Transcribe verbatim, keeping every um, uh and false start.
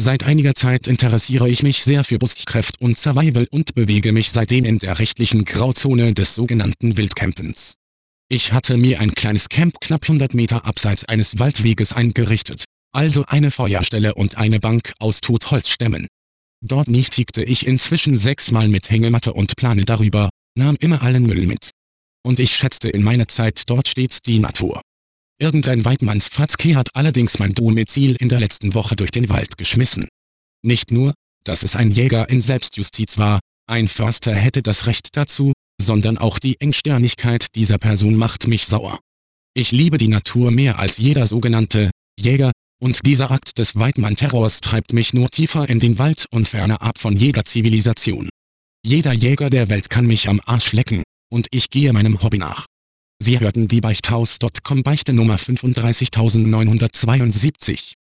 Seit einiger Zeit interessiere ich mich sehr für Bushcraft und Survival und bewege mich seitdem in der rechtlichen Grauzone des sogenannten Wildcampens. Ich hatte mir ein kleines Camp knapp hundert Meter abseits eines Waldweges eingerichtet, also eine Feuerstelle und eine Bank aus Totholzstämmen. Dort nächtigte ich inzwischen sechsmal mit Hängematte und Plane darüber, nahm immer allen Müll mit. Und ich schätzte in meiner Zeit dort stets die Natur. Irgendein Weidmannsfatzke hat allerdings mein Domizil in der letzten Woche durch den Wald geschmissen. Nicht nur, dass es ein Jäger in Selbstjustiz war, ein Förster hätte das Recht dazu, sondern auch die Engstirnigkeit dieser Person macht mich sauer. Ich liebe die Natur mehr als jeder sogenannte Jäger, und dieser Akt des Weidmann-Terrors treibt mich nur tiefer in den Wald und ferner ab von jeder Zivilisation. Jeder Jäger der Welt kann mich am Arsch lecken, und ich gehe meinem Hobby nach. Sie hörten die Beichthaus Punkt com Beichte Nummer fünfunddreißigtausendneunhundertzweiundsiebzig.